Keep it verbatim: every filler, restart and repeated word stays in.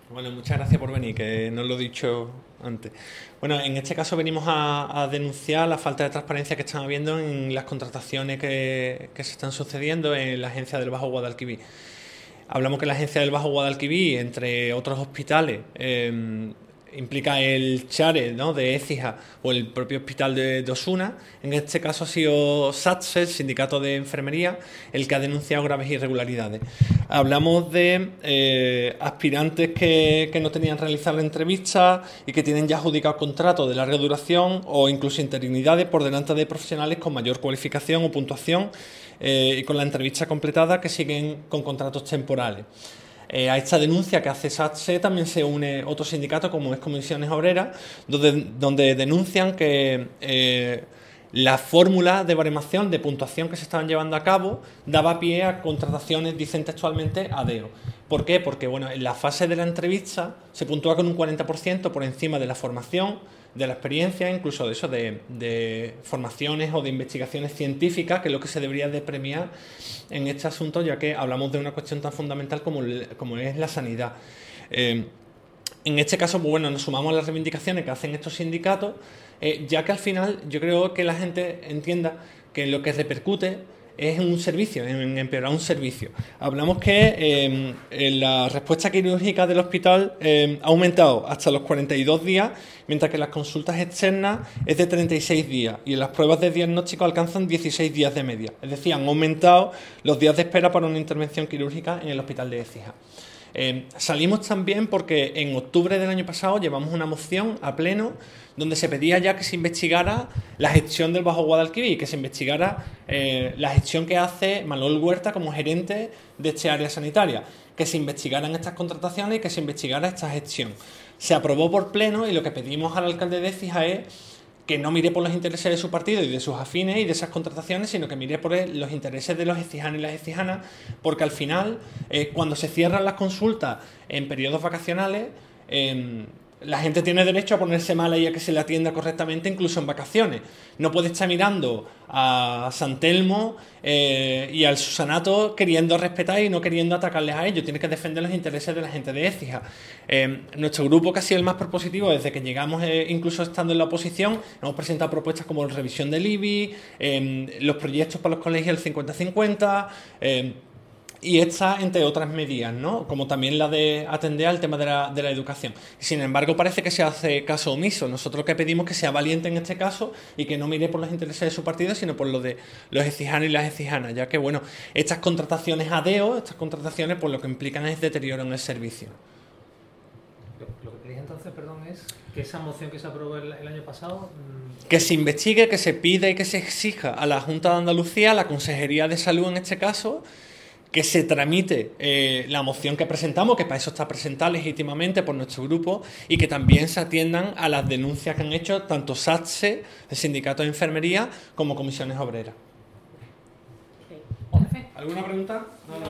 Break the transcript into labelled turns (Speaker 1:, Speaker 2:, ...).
Speaker 1: Bueno, muchas gracias por venir, que no lo he dicho antes. Bueno, en este caso venimos a, a denunciar la falta de transparencia que están habiendo en las contrataciones que, que se están sucediendo en la agencia del Bajo Guadalquivir. Hablamos que la agencia del Bajo Guadalquivir, entre otros hospitales, eh, implica el Chare, ¿no?, de Écija o el propio hospital de, de Osuna. En este caso ha sido SATSE, el sindicato de enfermería, el que ha denunciado graves irregularidades. Hablamos de eh, aspirantes que, que no tenían realizado la entrevista y que tienen ya adjudicado contratos de larga duración o incluso interinidades por delante de profesionales con mayor cualificación o puntuación eh, y con la entrevista completada que siguen con contratos temporales. Eh, a esta denuncia que hace SATSE también se une otro sindicato como es Comisiones Obreras, donde, donde denuncian que eh, la fórmula de baremación de puntuación que se estaban llevando a cabo daba pie a contrataciones, dicen textualmente, a deo. ¿Por qué? Porque bueno, en la fase de la entrevista se puntúa con un cuarenta por ciento por encima de la formación, de la experiencia, incluso de eso, de, de formaciones o de investigaciones científicas, que es lo que se debería de premiar en este asunto, ya que hablamos de una cuestión tan fundamental como, como es la sanidad. Eh, en este caso, pues bueno, nos sumamos a las reivindicaciones que hacen estos sindicatos, eh, ya que al final yo creo que la gente entienda que lo que repercute es un servicio, en empeorar un servicio. Hablamos que eh, en la respuesta quirúrgica del hospital eh, ha aumentado hasta los cuarenta y dos días, mientras que las consultas externas es de treinta y seis días y en las pruebas de diagnóstico alcanzan dieciséis días de media. Es decir, han aumentado los días de espera para una intervención quirúrgica en el hospital de Écija. Eh, salimos también porque en octubre del año pasado llevamos una moción a pleno donde se pedía ya que se investigara la gestión del Bajo Guadalquivir, que se investigara eh, la gestión que hace Manuel Huerta como gerente de este área sanitaria, que se investigaran estas contrataciones y que se investigara esta gestión. Se aprobó por pleno y lo que pedimos al alcalde de Écija es que no mire por los intereses de su partido y de sus afines y de esas contrataciones, sino que mire por los intereses de los écijanos y las écijanas, porque al final, eh, cuando se cierran las consultas en periodos vacacionales, eh, la gente tiene derecho a ponerse mala y a que se le atienda correctamente, incluso en vacaciones. No puede estar mirando a San Telmo eh, y al Susanato queriendo respetar y no queriendo atacarles a ellos. Tiene que defender los intereses de la gente de Écija. Eh, nuestro grupo, que ha sido el más propositivo desde que llegamos, eh, incluso estando en la oposición, hemos presentado propuestas como la revisión del I B I, eh, los proyectos para los colegios del cincuenta cincuenta... Eh, y esta, entre otras medidas, ¿no?, como también la de atender al tema de la, de la educación. Sin embargo, parece que se hace caso omiso. Nosotros lo que pedimos es que sea valiente en este caso y que no mire por los intereses de su partido, sino por los de los écijanos y las écijanas, ya que, bueno, estas contrataciones a deo, estas contrataciones, pues lo que implican es deterioro en el servicio.
Speaker 2: Lo, lo que queréis entonces, perdón, es que esa moción que se aprobó el, el año pasado... Mmm...
Speaker 1: Que se investigue, que se pida y que se exija a la Junta de Andalucía, a la Consejería de Salud en este caso, que se tramite eh, la moción que presentamos, que para eso está presentada legítimamente por nuestro grupo, y que también se atiendan a las denuncias que han hecho tanto SATSE, el Sindicato de Enfermería, como Comisiones Obreras.
Speaker 3: Okay.
Speaker 1: ¿Alguna pregunta? No, no.